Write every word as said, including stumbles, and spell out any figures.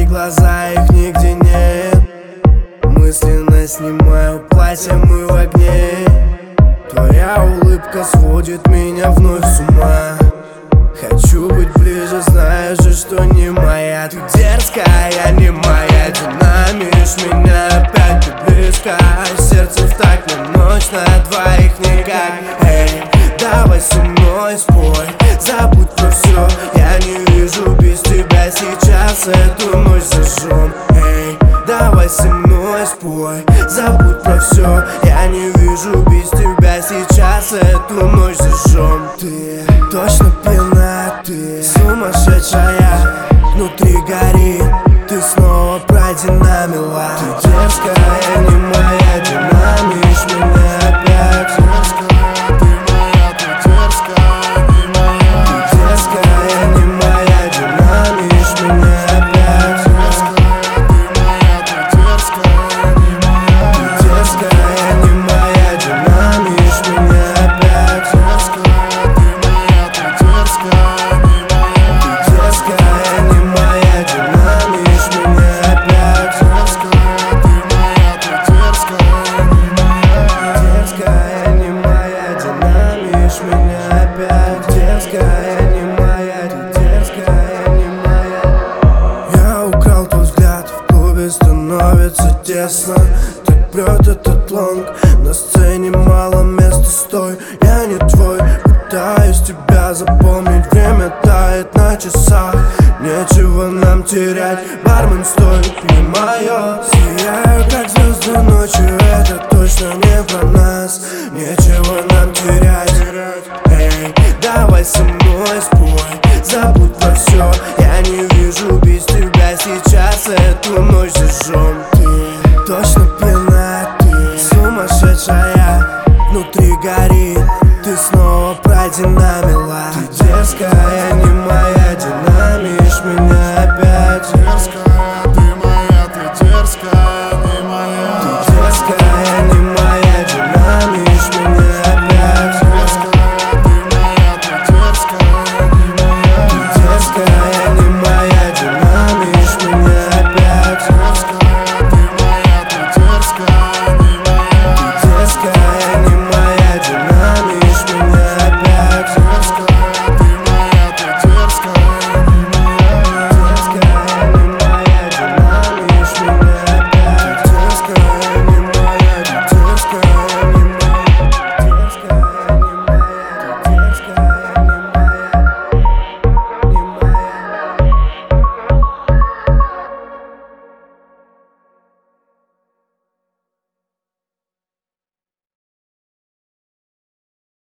глаза, их нигде нет. Мысленно снимаю платье, мы в огне. Твоя улыбка сводит меня вновь с ума. Хочу быть ближе, знаешь же, что не моя. Ты дерзкая, не моя, динамишь меня опять, ты близко. Сердце в такт, но ночь на двоих никак. Эй, давай со мной спой, забудь про все. Я не вижу без тебя сейчас эту ночь зажжем. Эй, давай со мной спой, забудь про все. Я не вижу без тебя сейчас эту ночь зажжем. Ты точно пьяна, ты сумасшедшая, внутри горит, ты снова продинамила. Ты дерзкая, не моя, динамишь меня опять. Дерзкая, ты моя, ты дерзкая, не моя. Ты дерзкая, не моя, динамишь меня опять. Дерзкая, ты моя, ты дерзкая, не моя. Ты дерзкая, не моя, динамишь меня опять. Дерзкая, ты моя, ты дерзкая, не моя. Ты дерзкая, не моя, динамишь меня опять. Дерзкая, ты моя, ты дерзкая, не моя. Дерзкая, не моя, динамишь меня опять. Дерзкая, не моя, ты дерзкая, не моя. Я украл твой взгляд, в клубе становится тесно. Так прет этот лонг, на сцене мало места, стой, я не твой. Пытаюсь тебя запомнить, время тает на часах. Нечего нам терять, бармен, стой, пей мое. Сияю, как звезды ночью, это точно не про нас. Нечего нам терять. Эй, давай со мной спой, забудь про все. Я не вижу без тебя сейчас эту ночь зажжем. Ты точно пьяна, ты сумасшедшая, внутри горит, ты снова продинамила. Ты дерзкая, не моя,